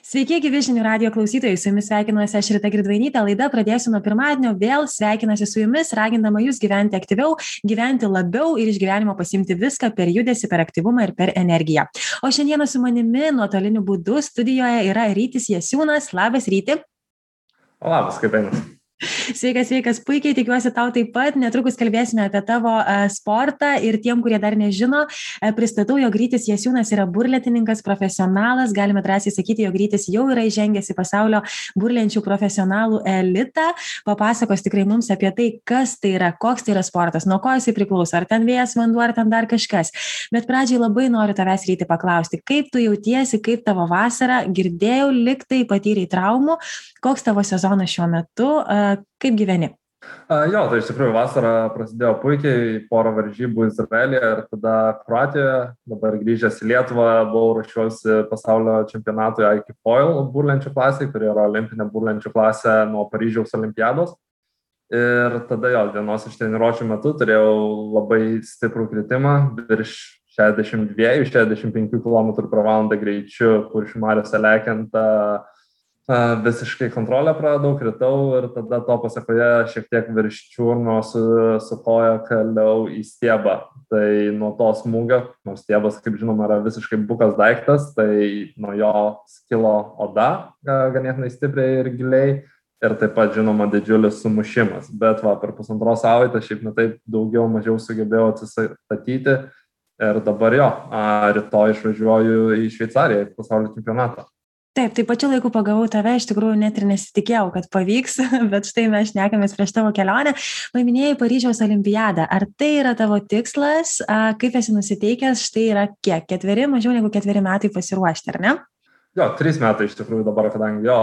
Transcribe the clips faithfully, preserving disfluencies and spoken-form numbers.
Sveiki, gyvi žinių radijo klausytojai, su jumis sveikinuosi aš Rita Girdvainytė, laida pradėsiu nuo pirmadienio, vėl sveikinuosi su jumis, ragindama jūs gyventi aktyviau, gyventi labiau ir iš gyvenimo pasimti viską per judesį, per aktyvumą ir per energiją. O šiandieną su manimi nuotoliniu būdu studijoje yra Rytis Jasiūnas. Labas, Ryti. O labas, kaip einasi? Sveikas, sveikas, puikiai, tikiuosi tau taip pat. Netrukus kalbėsime apie tavo uh, sportą ir tiem, kurie dar nežino, uh, pristatau, jog Rytis Jasiūnas yra burlentininkas, profesionalas. Galime drąsiai sakyti, jog Rytis jau yra įžengęs į pasaulio burlenčių profesionalų elitą. Papasakos tikrai mums apie tai, kas tai yra, koks tai yra sportas, nuo ko jisai priklauso, ar ten vėjas, vanduo, ar ten dar kažkas. Bet pradžiai labai noriu tavęs, Ryti, paklausti, kaip tu jautiesi, kaip tavo vasara, girdėjau, liktai patyrei traumų, koks tavo sezonas šiuo metu, uh, kaip gyveni? Uh, jo, tai iš tikrųjų vasara prasidėjo puikiai, porą varžybų Izraelyje ir tada Kroatijoje, dabar grįžęs į Lietuvą, buvau ruošiuosi pasaulio čempionatui Aiki Foil burlenčių klasiai, kuri yra olimpinė burlenčių klasė nuo Paryžiaus olimpiados. Ir tada jo, dienos iš treniruočių metu turėjau labai stiprų kritimą, virš šešiasdešimt dva šešiasdešimt penki kilometrų per valandą greičiu, Kuršių mariose lekiant, visiškai kontrolę praradau, kritau ir tada to pasakoje šiek tiek virš čiurno su, su koja kaliau į stiebą. Tai nuo to smūgio, nors stiebas, kaip žinoma, yra visiškai bukas daiktas, tai nuo jo skilo oda ganėtinai stipriai ir giliai ir taip pat, žinoma, didžiulis sumušimas. Bet va, per pusantros savaitės šiaip ne taip daugiau mažiau sugebėjau atsistatyti ir dabar jo, rytoj išvažiuoju į Šveicariją, į pasaulio čempionatą. Taip, tai pačiu laiku pagavau tave, iš tikrųjų net ir nesitikėjau, kad pavyks, bet štai mes šnekamės prieš tavo kelionę. Paminėjai Paryžiaus olimpiadą. Ar tai yra tavo tikslas, kaip esi nusiteikęs, štai yra kiek, ketveri, mažiau negu ketveri metai pasiruošti, ar ne? Jo, trys metai iš tikrųjų dabar, kadangi jo,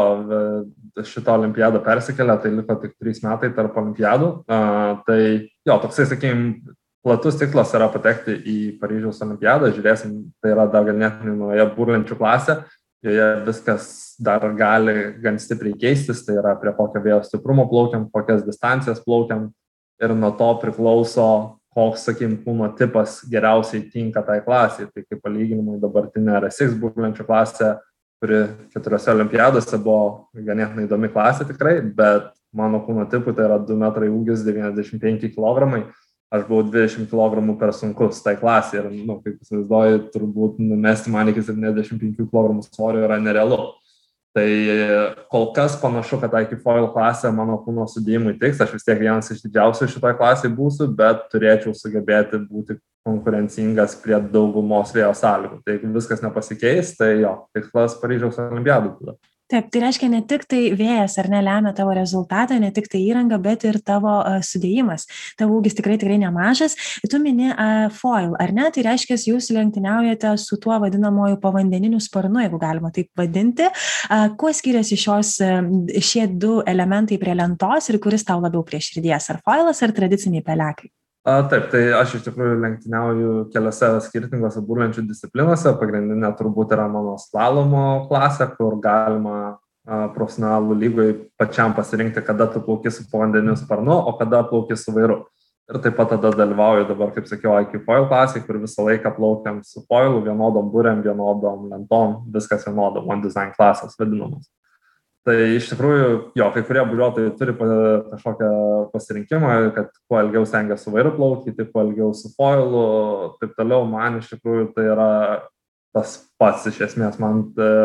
šitą olimpiadą persikėlė, tai liko tik trys metai tarp olimpiadų. Uh, tai jo, toksai, sakykim, platus tikslas yra patekti į Paryžiaus olimpiadą, žiūrėsim, tai yra dar ganėtinai nauja burlenčių klasė. Joje viskas dar gali gan stipriai keistis, tai yra prie kokio vėjo stiprumo plaukiam, kokias distancijas plaukiam ir nuo to priklauso, koks, sakykim, kūno tipas geriausiai tinka tai klasiai. Tai kaip palyginimui dabartinė R S X burlenčių klasė, kuri keturiose olimpiadose buvo ganėtinai įdomi klasė tikrai, bet mano kūno tipui tai yra du metrai ūgis, devyniasdešimt penki kilogramai. Aš buvau dvidešimt kilogramų per sunkus tai klasė ir, nu, kaip įsivaizduoju, turbūt numesti man iki septyniasdešimt penkių kilogramų svorio yra nerealu. Tai kol kas panašu, kad Aiki Foil klasė mano kūno sudėjimui tiks, aš vis tiek vienas iš didžiausių šitoj klasėje būsiu, bet turėčiau sugebėti būti konkurencingas prie daugumos vėjo sąlygų. Tai jeigu viskas nepasikeis, tai jo, tikslas Paryžiaus olimpiadų tada. Taip, tai reiškia ne tik tai vėjas ar ne lemia tavo rezultatą, ne tik tai įranga, bet ir tavo uh, sudėjimas. Tavo ūgis tikrai tikrai nemažas. Tu mini uh, foil, ar ne? Tai reiškia, jūs lenktyniaujate su tuo vadinamoju povandeniniu sparnu, jeigu galima taip vadinti. Uh, kuo skiriasi šios, uh, šie du elementai prie lentos ir kuris tau labiau prie širdies? Ar foilas, ar tradiciniai pelekai? A, taip, tai aš iš tikrųjų lenktyniauju keliose skirtingose burlenčių disciplinose. Pagrindinė turbūt yra mano slalomo klasė, kur galima a, profesionalų lygoj pačiam pasirinkti, kada tu plauki su povandeniniu sparnu, o kada plauki su vairu. Ir taip pat tada dalyvauju dabar, kaip sakiau, Aiki Foil klasėje, kur visą laiką plaukiam su foilu, vienodom burėm, vienodom lentom, viskas vienodom, one design klasės vadinamos. Tai iš tikrųjų, jo, kai kurie buriuotojai turi kažkokią pasirinkimą, kad kuo ilgiau stengia su vairu plaukti, kuo ilgiau su foilu, taip toliau. Man iš tikrųjų tai yra tas pats iš esmės. Man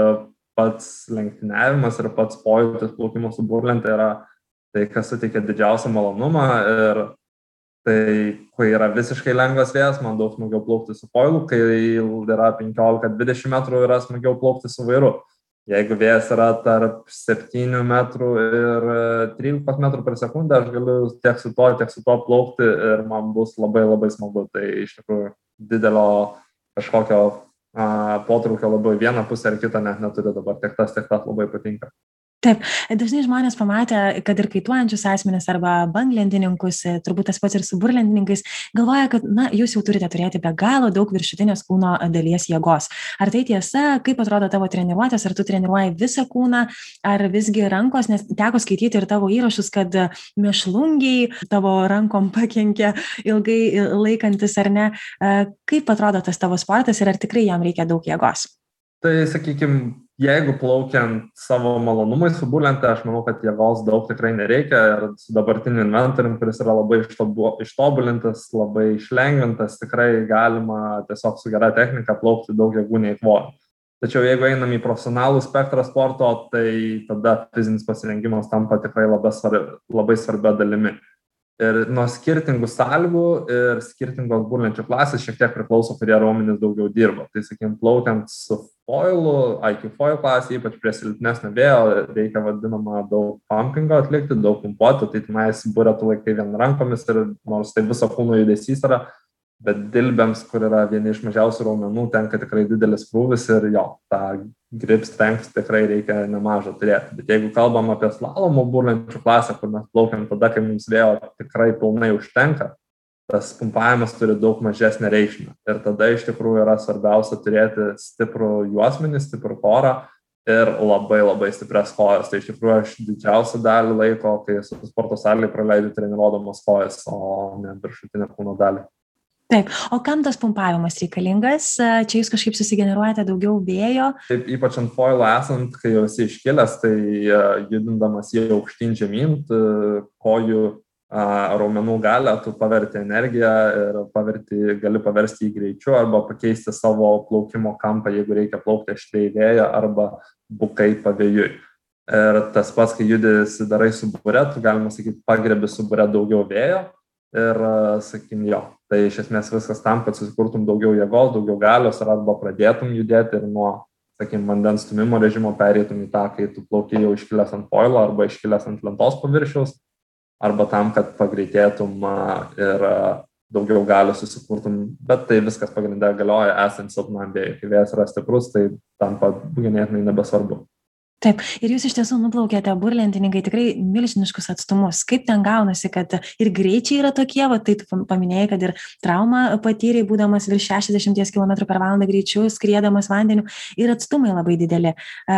pats lenktyniavimas ir pats pojūtis plaukimo su burlente yra tai, kas suteikia didžiausią malonumą. Ir tai, kai yra visiškai lengvas vėjas, man daug smagiau plaukti su foilu, kai yra penkiolika dvidešimt metrų, yra smagiau plaukti su vairu. Jeigu vėjas yra tarp septynių metrų ir trylikos metrų per sekundę, aš galiu tiek su to, tiek su to plaukti ir man bus labai labai smagu. Tai iš tikrųjų didelio kažkokio a, potraukio labai vieną pusę ar kitą net neturiu dabar, tiek tas, tiek tas labai patinka. Taip, dažnai žmonės pamatę, kad ir kaituojančius asmenis arba banglentininkus, turbūt tas pats ir su burlentininkais, galvoja, kad, na, jūs jau turite turėti be galo daug viršutinės kūno dalies jėgos. Ar tai tiesa, kaip atrodo tavo treniruotės, ar tu treniruoji visą kūną, ar visgi rankos, nes teko skaityti ir tavo įrašus, kad mėšlungiai tavo rankom pakenkia ilgai laikantis, ar ne. Kaip atrodo tas tavo sportas ir ar tikrai jam reikia daug jėgos? Tai, sakykime, jeigu plaukiant savo malonumai su burlente, aš manau, kad jėgos daug tikrai nereikia ir su dabartiniu inventorium, kuris yra labai ištobulintas, labai išlengvintas, tikrai galima tiesiog su gera technika plaukti daug jėgų neįkvojant. Tačiau jeigu einam į profesionalų spektrą sporto, tai tada fizinis pasirengimas tampa tikrai labai, svarbi, labai svarbia dalimi. Ir nuo skirtingų sąlygų ir skirtingos burlenčių klasės šiek tiek priklauso, kurie raumenys daugiau dirba. Tai, sakykim, plaukiant su foilu, I Q foil klasė, ypač prie silpnesnio vėjo, reikia vadinama daug pumpingo atlikti, daug pumpuoti, tai tenais buretų laikai vien rankomis ir nors tai viso kūno judesys yra, bet dilbėms, kur yra vieni iš mažiausių raumenų, tenka tikrai didelis krūvis ir jo, tą grip strength tikrai reikia nemažą turėti. Bet jeigu kalbam apie slalomo burlenčių klasę, kur mes plaukiam tada, kai mums vėjo tikrai pilnai užtenka, tas pumpavimas turi daug mažesnę reikšmę. Ir tada iš tikrųjų yra svarbiausia turėti stiprų juosmenį, stiprų korą ir labai labai stiprias kojas. Tai iš tikrųjų aš didžiausią dalį laiko, kai esu sporto salėje, praleidžiu treniruodamas kojas, o ne viršutinę kūno dalį. Taip, o kam tas pumpavimas reikalingas? Čia jūs kažkaip susigeneruojate daugiau vėjo? Taip, ypač ant foilo esant, kai jau esi iškilęs, tai judindamas jį aukštyn žemyn, kojų raumenų galią, tu paverti energiją ir paverti, gali paversti jį greičiu arba pakeisti savo plaukimo kampą, jeigu reikia plaukti aštriai vėją arba bukai pavėjui. Ir tas pats, kai judesi darai su bure, tu galima sakyti, pagrebi su bure daugiau vėjo. Ir, sakykim, jo, tai iš esmės viskas tam, kad susikurtum daugiau jėgos, daugiau galios ir arba pradėtum judėti ir nuo, sakykim, vandens stumimo režimo pereitum į tą, kai tu plauki jau iškilęs ant foilo arba iškilęs ant lentos paviršiaus, arba tam, kad pagreitėtum ir daugiau galios susikurtum, bet tai viskas pagrindė galioja esant silpnam vėjui. Kai vėjas yra stiprus, tai tampa ganėtinai nebesvarbu. Taip, ir jūs iš tiesų nuplaukėte burlentininkai tikrai milžiniškus atstumus. Kaip ten gaunasi, kad ir greičiai yra tokie, va, tai tu paminėjai, kad ir traumą patyrei, būdamas virš šešiasdešimt kilometrų per valandą greičiu, skriedamas vandeniu, ir atstumai labai dideli.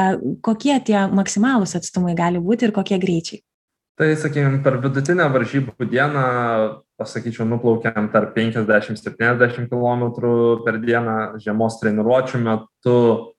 Kokie tie maksimalūs atstumai gali būti ir kokie greičiai? Tai, sakykime, per vidutinę varžybų dieną, pasakyčiau, nuplaukiam tarp penkiasdešimt septyniasdešimt kilometrų per dieną, žiemos treniruočių metu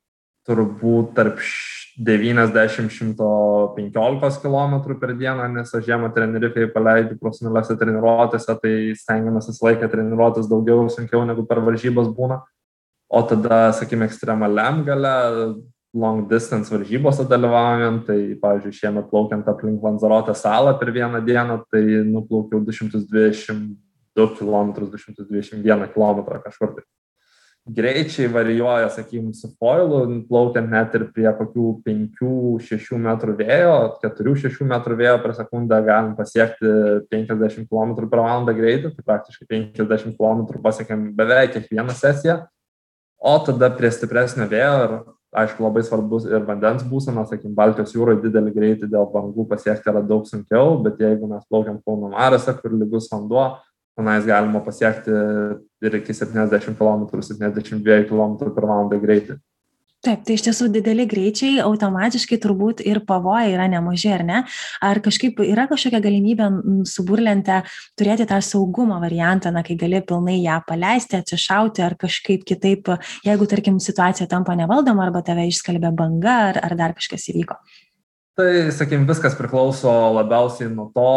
turbūt tarp devyniasdešimt iki šimto penkiolikos kilometrų per dieną, nes aš žiemą trenerikai paleidžiu profesionaliuose treniruotėse, tai stengiamės visą laiką treniruotis daugiau ir sunkiau negu per varžybas būna. O tada, sakykime, ekstremaliam gale, long distance varžybose dalyvaujant, tai, pavyzdžiui, šiemet plaukiant aplink Lanzarotės salą per vieną dieną, tai nuplaukiau du šimtus dvidešimt du kilometrus, du šimtus dvidešimt vieną kilometrą kažkur tai. Greičiai varijuoja, sakykime, su foilu, plaukiant net ir prie kokių penkių šešių metrų vėjo, keturių šešių metrų vėjo per sekundę galim pasiekti penkiasdešimt kilometrų per valandą greitį, tai praktiškai penkiasdešimt kilometrų pasiekiam beveik kiekvieną sesiją, o tada prie stipresnio vėjo ir, aišku, labai svarbus ir vandens būsena, sakykime, Baltijos jūroje didelį greitį dėl bangų pasiekti yra daug sunkiau, bet jeigu mes plaukiam Kauno mariose, kur lygus vanduo, tenais galima pasiekti ir iki septyniasdešimt kilometrų, septyniasdešimt dviejų kilometrų per valandą greitį. Taip, tai iš tiesų dideli greičiai, automatiškai turbūt ir pavojai yra nemaži, ar ne? Ar kažkaip yra kažkokia galimybė su burlente turėti tą saugumo variantą, na, kai gali pilnai ją paleisti, atsišauti, ar kažkaip kitaip, jeigu, tarkim, situacija tampa nevaldoma, arba tave išskalbia banga, ar, ar dar kažkas įvyko? Tai, sakykim, viskas priklauso labiausiai nuo to,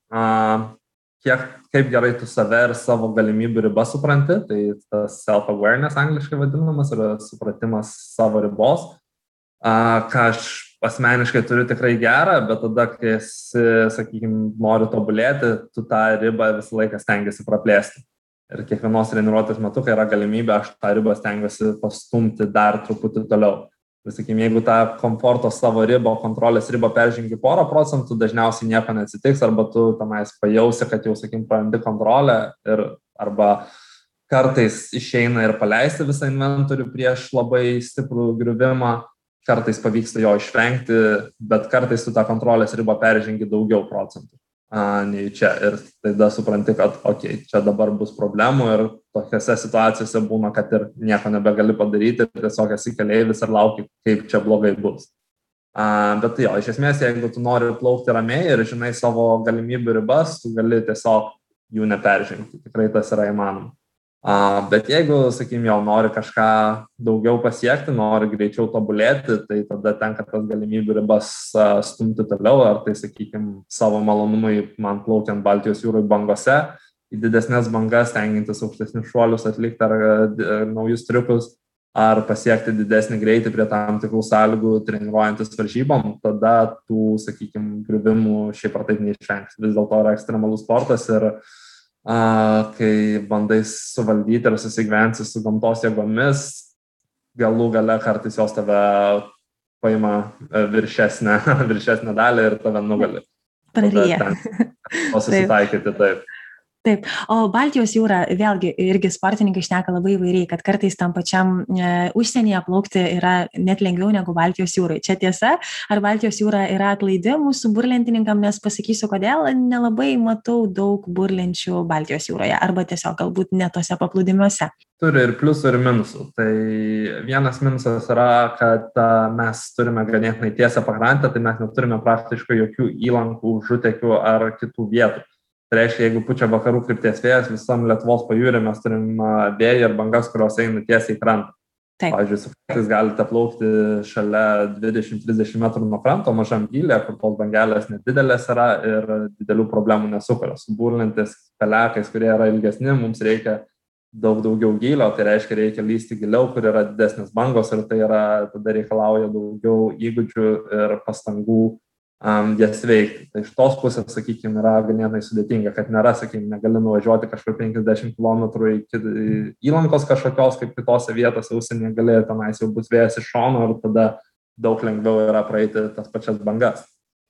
a, kiek, kaip gerai tu save ir savo galimybių ribas supranti, tai tas self-awareness angliškai vadinamas yra supratimas savo ribos, a, ką aš asmeniškai turiu tikrai gerą, bet tada, kai esi, sakykime, nori tobulėti, tu tą ribą visą laiką stengiasi praplėsti. Ir kiekvienos treniruotės metu, kai yra galimybė, aš tą ribą stengiuosi pastumti dar truputį toliau. Ir, sakykime, jeigu tą komforto savo ribą, kontrolės ribą peržengi porą procentų, dažniausiai nieko neatsitiks, arba tu tenais pajausi, kad jau, sakykime, prarandi kontrolę ir arba kartais išeina ir paleisti visą inventorių prieš labai stiprų griuvimą, kartais pavyksta jo išvengti, bet kartais tu tą kontrolės ribą peržengi daugiau procentų a, nei čia. Ir tada supranti, kad, okei, okay, čia dabar bus problemų ir tokiose situacijose būna, kad ir nieko nebegali padaryti, tiesiog esi keleivis ir lauki, kaip čia blogai bus. A, bet jo, iš esmės, jeigu tu nori plaukti ramiai ir žinai savo galimybių ribas, tu gali tiesiog jų neperžengti. Tikrai tas yra įmanoma. Bet jeigu, sakykime, jau nori kažką daugiau pasiekti, nori greičiau tobulėti, tai tada tenka tas galimybių ribas stumti toliau, ar tai, sakykime, savo malonumui man plaukiant Baltijos jūroje bangose, į didesnės bangas, stengiantis aukštesnius šuolius atlikti ar, ar naujus triukus, ar pasiekti didesnį greitį prie tam tikrų sąlygų treniruojantis varžybom, tada tų, sakykime, griuvimų šiaip ar taip neišvengs. Vis dėlto yra ekstremalus sportas ir A, kai bandai suvaldyti ir susigyventi su gamtos jėgomis, galų gale kartais jos tave paima viršesnę, viršesnę dalį ir tave nugali. Praryja. O susitaikyti taip. Taip, o Baltijos jūra, vėlgi, irgi sportininkai šneka labai įvairiai, kad kartais tam pačiam e, užsienyje plaukti yra net lengviau negu Baltijos jūrai. Čia tiesa, ar Baltijos jūra yra atlaidi mūsų burlentininkam, nes pasakysiu, kodėl nelabai matau daug burlenčių Baltijos jūroje, arba tiesiog galbūt ne tose paplūdimiuose. Turi ir pliusų, ir minusų. Tai vienas minusas yra, kad a, mes turime ganėtinai tiesią pakrantę, tai mes neturime praktiškai jokių įlankų, žutekių ar kitų vietų. Tai reiškia, jeigu pučia vakarų krypties vėjas, visam Lietuvos pajūrį mes turim vėją ir bangas, kurios eina tiesiai į krantą. Pavyzdžiui, su kartais galite plaukti šalia dvidešimt trisdešimt metrų nuo kranto, mažam gylė, kur tos bangelės nedidelės yra ir didelių problemų nesukuria. Su burlentis pelekais, kurie yra ilgesni, mums reikia daug daugiau gylio, tai reiškia, reikia lysti giliau, kur yra didesnės bangos ir tai yra, tada reikalauja daugiau įgūdžių ir pastangų Um, jas veikti. Tai iš tos pusės, sakykime, yra ganėtinai sudėtinga, kad nėra, sakykime, negali nuvažiuoti kažkur penkiasdešimt kilometrų į įlankos kažkokios, kaip kitose vietose užsienyje gali, tenais jau bus vėjas iš šono ir tada daug lengviau yra praeiti tas pačias bangas.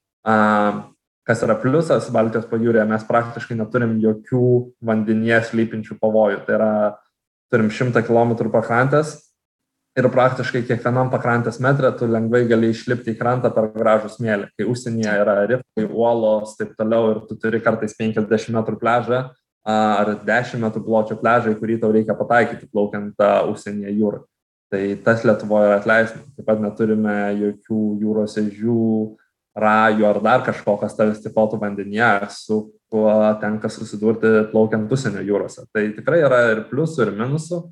Um, kas yra pliusas Baltijos pajūryje, mes praktiškai neturim jokių vandenyje slypinčių pavojų. Tai yra, turim šimtą kilometrų pakrantės, ir praktiškai kiekvienam pakrantės metre tu lengvai gali išlipti į krantą per gražų smėlį. Kai užsienyje yra rifai, uolos, taip toliau, ir tu turi kartais penkiasdešimt metrų pliažą ar dešimt metrų pločio pliažą, į kurį tau reikia pataikyti plaukiant užsienyje jūrą. Tai tas Lietuvoje yra atleistina. Taip pat neturime jokių jūros ežių, rajų ar dar kažko, kas tavęs stipotų vandenyje, su kuo tenka susidurti plaukiant užsienio jūrose. Tai tikrai yra ir pliusų, ir minusų.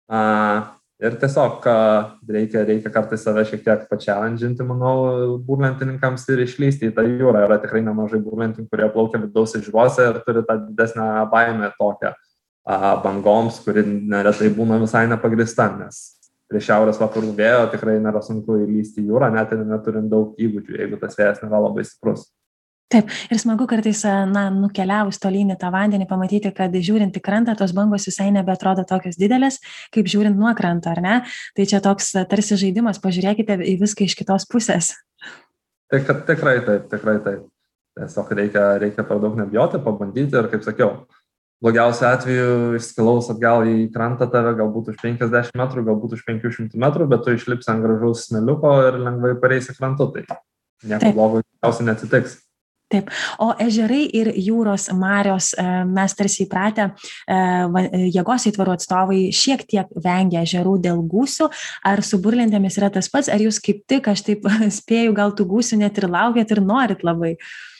Ir tiesiog reikia, reikia kartais save šiek tiek pačialandžinti, manau, burlentininkams ir išlysti į tą jūrą. Yra tikrai nemažai burlentininkų, kurie plaukia vidaus ežeruose ir turi tą didesnę baimę tokią bangoms, kuri neretai būna visai nepagrįsta, nes prie šiaurės vakarų vėjo tikrai nėra sunku įlysti į jūrą, net ir neturint daug įgūdžių, jeigu tas vėjas nėra labai stiprus. Taip, ir smagu kartais, na, nukeliavus tolyn į tą vandenį, pamatyti, kad žiūrint į krantą, tos bangos visai nebeatrodo tokios didelės, kaip žiūrint nuo kranto, ar ne? Tai čia toks tarsi žaidimas, pažiūrėkite į viską iš kitos pusės. Tik, tikrai taip, tikrai taip. Tiesiog reikia, reikia per daug nebijoti, pabandyti ir, kaip sakiau, blogiausiu atveju išskilaus atgal į krantą tave galbūt už penkiasdešimt metrų, galbūt už penkių šimtų metrų, bet tu išlipsi ant gražaus smėliuko ir lengvai pareisi krantu, tai nieko blogo galiausiai neatsitiks. Taip, o ežerai ir jūros marios, mes tarsi įpratę, jėgos įtvarų atstovai šiek tiek vengia ežerų dėl gūsių, ar su burlentėmis yra tas pats, ar jūs kaip tik, aš taip spėju, gal tų gūsių net ir laukiat ir norit labai?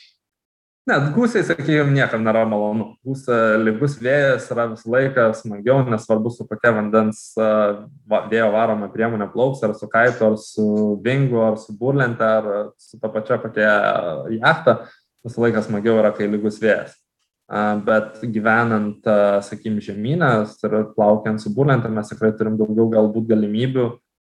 Ne, gūsiai, sakykime, niekam nėra malonu. Gūsia, lygus vėjas yra visą laiką smagiau, nesvarbu su kokia vandens vėjo varoma priemonė plauks, ar su kaitu, ar su vingu, ar su burlente, ar su ta pačia kokia jachta. Visą laiką smagiau yra, kai lygus vėjas. Bet gyvenant, sakykime, žemynę ir plaukiant su burlente, mes tikrai turim daugiau galbūt galimybių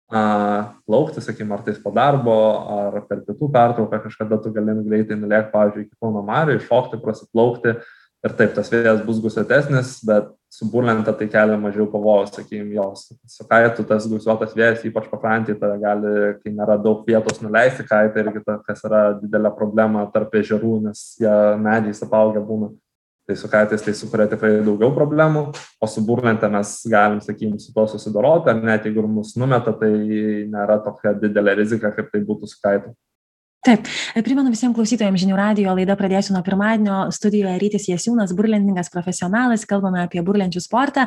plaukti, sakykime, ar tais po darbo, ar per pietų pertrauką, kažkada tu gali greitai nulėkti, pavyzdžiui, iki Kauno marių, iššokti, prasiplaukti. Ir taip, tas vėjas bus gūsiotesnis, bet su burlente tai kelia mažiau pavojus, sakykime, jos. Su kaitu tas gūsiuotas vėjas, ypač pakrantėje, tada gali, kai nėra daug vietos nuleisti kaitą, irgi ta, kas yra didelė problema tarp ežerų, nes jie medžiais apaugę būna. Tai su kaitais tai sukuria tikrai daugiau problemų, o su burlente mes galim, sakykime, su to susidoroti, ar net jeigu mus numeta, tai nėra tokia didelė rizika, kaip tai būtų su kaitu. Taip, primenu visiems klausytojams Žinių radijo laida pradėsiu nuo pirmadienio. Studijoje Rytis Jasiūnas, burlentininkas profesionalas, kalbame apie burlenčių sportą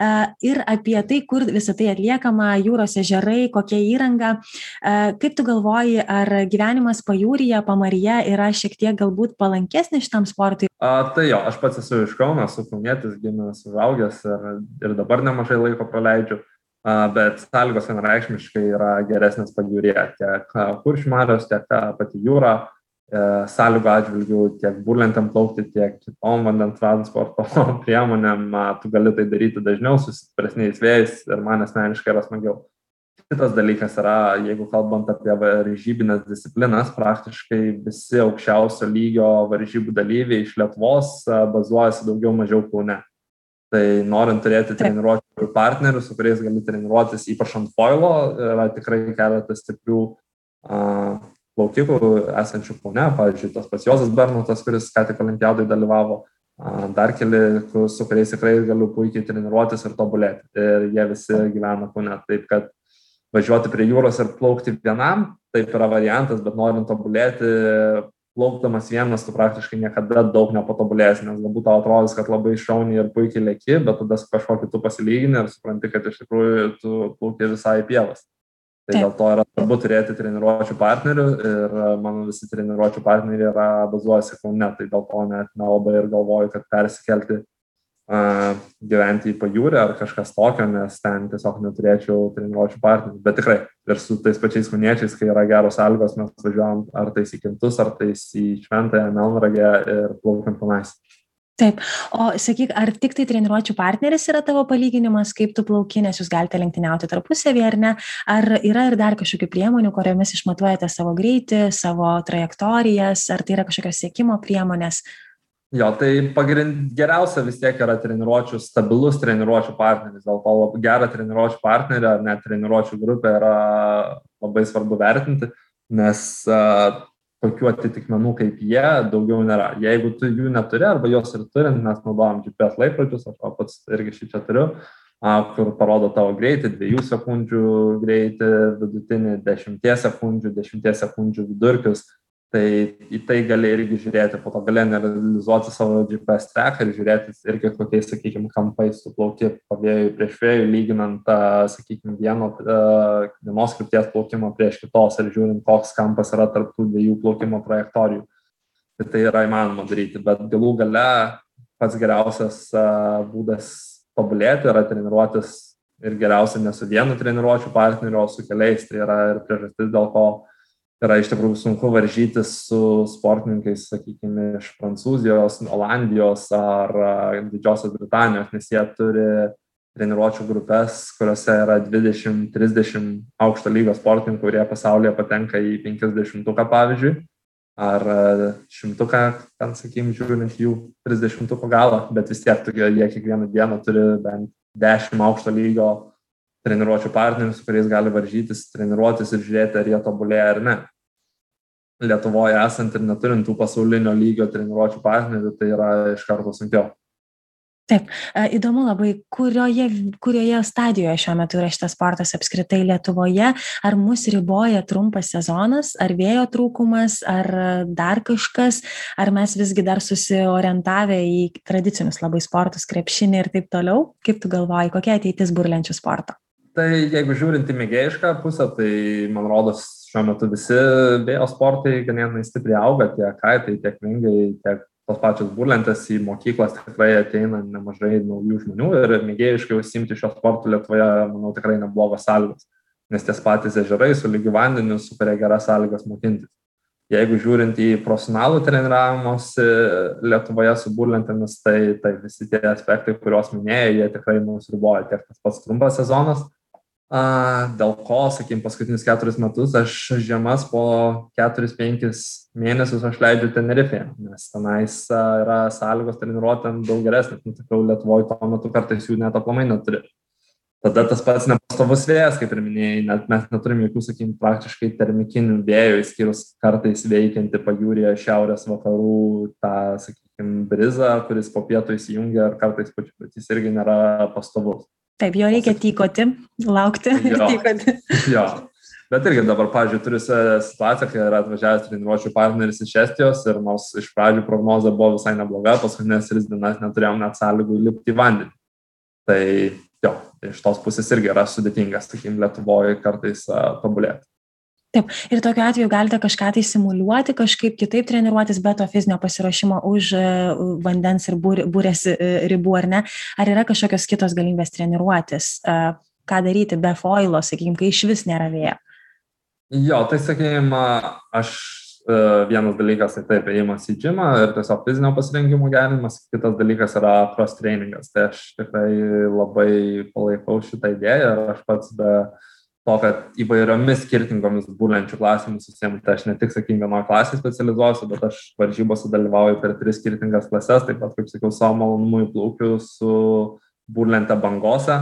ir apie tai, kur visą tai atliekama, jūros ežerai, kokia įranga. Kaip tu galvoji, ar gyvenimas pajūryje, pamaryje yra šiek tiek galbūt palankesnis šitam sportui? A, tai jo, aš pats esu iš Kauno, esu kaunietis, gimęs, užaugęs ir, ir dabar nemažai laiko praleidžiu. Bet sąlygos vienareikšmiškai yra geresnės pajūryje, tiek Kuršių marios, tiek pati jūra, sąlygų atžvilgių, tiek burlentėm plaukti, tiek kitom vandens transporto priemonėm, tu gali tai daryti dažniau su stipresniais vėjais ir man asmeniškai yra smagiau. Kitas dalykas yra, jeigu kalbant apie varžybinės disciplinas, praktiškai visi aukščiausio lygio varžybų dalyviai iš Lietuvos bazuojasi daugiau mažiau Kaune. Tai norint turėti treniruočių partnerių, su kuriais gali treniruotis ypač ant foilo, yra tikrai keletas stiprių uh, plaukikų esančių Kaune, pavyzdžiui, tas pats Juozas Bernotas, kuris ką tik olimpiadai dalyvavo, uh, dar keli, su kuriais tikrai galiu puikiai treniruotis ir tobulėti. Ir jie visi gyvena Kaune. Taip, kad važiuoti prie jūros ir plaukti vienam, taip yra variantas, bet norint tobulėti, plaukdamas vienas, tu praktiškai niekada daug nepatobulėsi, nes galbūt tau atrodys, kad labai šauniai ir puikiai leki, bet tada su kažkokiu tu pasilygini ir supranti, kad iš tikrųjų tu plauki visai pievas. Tai Taip. Dėl to yra svarbu turėti treniruočių partnerių ir mano visi treniruočių partneriai yra bazuojasi Kaune, tai dėl to net nelabai ir galvoju, kad persikelti uh, gyventi į pajūrį ar kažkas tokio, nes ten tiesiog neturėčiau treniruočių partnerių. Bet tikrai ir su tais pačiais kauniečiais, kai yra geros sąlygos, mes važiuojam ar tais į Kintus, ar tais į Šventąją, Melnragę ir plaukiam tenais. Taip, o sakyk, ar tik tai treniruočių partneris yra tavo palyginimas, kaip tu plauki, nes jūs galite lenktyniauti tarpusavį ar ne? Ar yra ir dar kažkokių priemonių, kuriomis išmatuojate savo greitį, savo trajektorijas, ar tai yra kažkokios siekimo priemonės? Jo, tai pagrind geriausia vis tiek yra treniruočių, stabilus treniruočių partneris. Dėl to gerą treniruočių partnerį ar net treniruočių grupę yra labai svarbu vertinti, nes uh, tokių atitikmenų kaip jie daugiau nėra. Jeigu tu jų neturi arba jos ir turint, mes naudojam G P S laikrodžius, aš pats irgi šį čia turiu, uh, kur parodo tavo greitį, dviejų sekundžių greitį, vidutinį dešimties sekundžių, dešimties sekundžių vidurkius. Tai į tai gali irgi žiūrėti, po to gali analizuoti savo G P S track ir žiūrėti irgi kokiais, sakykime, kampais tu plauki pavėjui prieš vėjų, lyginant, sakykime, vieno, vienos krypties plaukimą prieš kitos ir žiūrint, koks kampas yra tarp tų dviejų plaukimo trajektorijų. Tai tai yra įmanoma daryti, bet galų gale pats geriausias būdas tobulėti yra treniruotis ir geriausia ne su vienu treniruočių partneriu, o su keliais. Tai yra ir priežastis, dėl ko yra iš tikrųjų sunku varžytis su sportininkais, sakykime, iš Prancūzijos, Olandijos ar Didžiosios Britanijos, nes jie turi treniruočių grupės, kuriuose yra dvidešimt trisdešimt aukšto lygio sportininkų, kurie pasaulyje patenka į penkiasdešimtuką, pavyzdžiui, ar šimtuką, ten, sakykime, žiūrint jų trisdešimtuko galą, bet vis tiek jie kiekvieną dieną turi bent dešimt aukšto lygio treniruočių partnerių, su kuriais gali varžytis, treniruotis ir žiūrėti, ar jie tobulėja ar ne. Lietuvoje esant ir neturint tų pasaulinio lygio treniruočių partnerių, tai yra iš karto sunkiau. Taip, įdomu labai, kurioje, kurioje stadijoje šiuo metu yra šitas sportas apskritai Lietuvoje, ar mus riboja trumpas sezonas, ar vėjo trūkumas, ar dar kažkas, ar mes visgi dar susiorientavę į tradicinius labai sportus, krepšinį ir taip toliau? Kaip tu galvoji, kokia ateitis burlenčių sporto? Tai jeigu žiūrint į mėgėjišką pusę, tai man rodos šiuo metu visi vėjo sportai ganėtinai stipriai auga, tiek kaitai, tiek vingiai, tiek tos pačios burlentės. Į mokyklas tikrai ateina nemažai naujų žmonių ir mėgėjiškai užsiimti šio sportų Lietuvoje, manau, tikrai neblogos sąlygos, nes ties patys ežerai su lygiu vandeniu sukuria geras sąlygas mokintis. Jeigu žiūrint į profesionalų treniravimosi Lietuvoje su burlentėmis, tai, tai visi tie aspektai, kuriuos minėjai, jie tikrai mus riboja, tiek tas pats trumpas sezonas. Dėl ko, sakykime, paskutinius keturis metus aš žiemas po keturis penkis mėnesius aš leidžiu Tenerifėje, nes tenais yra sąlygos treniruotėm daug geresnės, nu, tikrai Lietuvoje tuo metu kartais jų net aplamai neturi. Tada tas pats nepastovus vėjas, kaip ir minėjai, net mes neturim jokių, sakykime, praktiškai termikinių vėjų, išskyrus kartais veikianti pajūryje šiaurės vakarų tą, sakykime, brizą, kuris po pietų įsijungia ir kartais pačiu, bet jis irgi nėra pastovus. Taip, jo reikia tykoti, laukti ir jo, tykoti. Jo, Bet irgi dabar, pavyzdžiui, turiu situaciją, kai yra atvažiavęs treniruočių partneris iš Estijos ir nors iš pradžių prognozė buvo visai nebloga, paskutinės tris dienas neturėjom net sąlygų įlipti į vandenį. Tai jo, iš tos pusės irgi yra sudėtingas, sakykim, Lietuvoje kartais uh, tobulėti. Taip, ir tokiu atveju galite kažką tai simuliuoti, kažkaip kitaip treniruotis be to fizinio pasiruošimo už vandens ir būrės ribų, ar ne? Ar yra kažkokios kitos galimybės treniruotis? Ką daryti be foilo, sakykime, kai iš vis nėra vėjo? Jo, tai sakykime, aš vienas dalykas, tai taip, ėjimas į džimą ir tiesiog fizinio pasirengimo gerinimas, kitas dalykas yra cross trainingas. Tai aš tikrai labai palaikau šitą idėją ir aš pats be to, kad įvairiomis skirtingomis burlenčių klasėmis susiemu, tai aš ne tik, sakykime, vienoje klasėje specializuosiu, bet aš varžybose dalyvauju per tris skirtingas klases, taip pat, kaip sakiau, savo malonumui plaukiu su burlente bangose,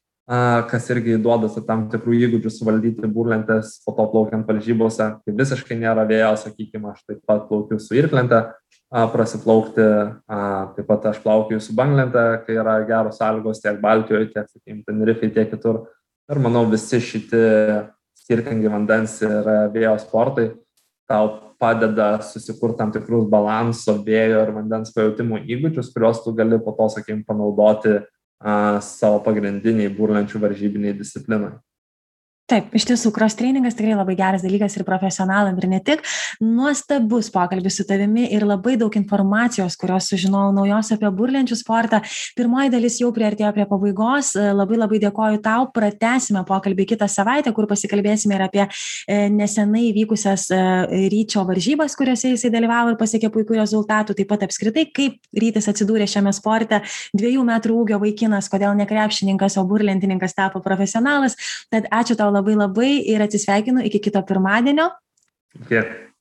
kas irgi duoda tam tikrų įgūdžių suvaldyti burlentes po to plaukiant varžybose. Tai visiškai nėra vėjo, sakykime, aš taip pat plaukiu su irklente prasiplaukti, taip pat aš plaukiu su banglente, kai yra geros sąlygos tiek Baltijoje, tiek, sakykime, Tenerifei, tiek kitur. Ir manau, visi šitie skirtingi vandens ir vėjo sportai tau padeda susikurti tam tikrus balanso, vėjo ir vandens pajutimo įgūdžius, kuriuos tu gali po to, sakykime, panaudoti a, savo pagrindiniai burlenčių varžybiniai disciplinai. Taip, iš tiesų, cross trainingas tikrai labai geras dalykas ir profesionalam ir ne tik. Nuostabus pokalbis su tavimi ir labai daug informacijos, kurios sužinojau naujos apie burlenčių sportą. Pirmoji dalis jau priartėjo prie pabaigos. Labai labai dėkoju tau. Pratęsime pokalbį kitą savaitę, kur pasikalbėsime ir apie nesenai vykusias Ryčio varžybas, kuriuose jisai dalyvavo ir pasiekė puikių rezultatų. Taip pat apskritai, kaip Rytis atsidūrė šiame sporte. Dviejų metrų ūgio vaikinas, kodėl ne krepšininkas, o burlentininkas tapo profesionalas. Tad ačiū tau labai labai ir atsisveikinu iki kito pirmadienio. Okay.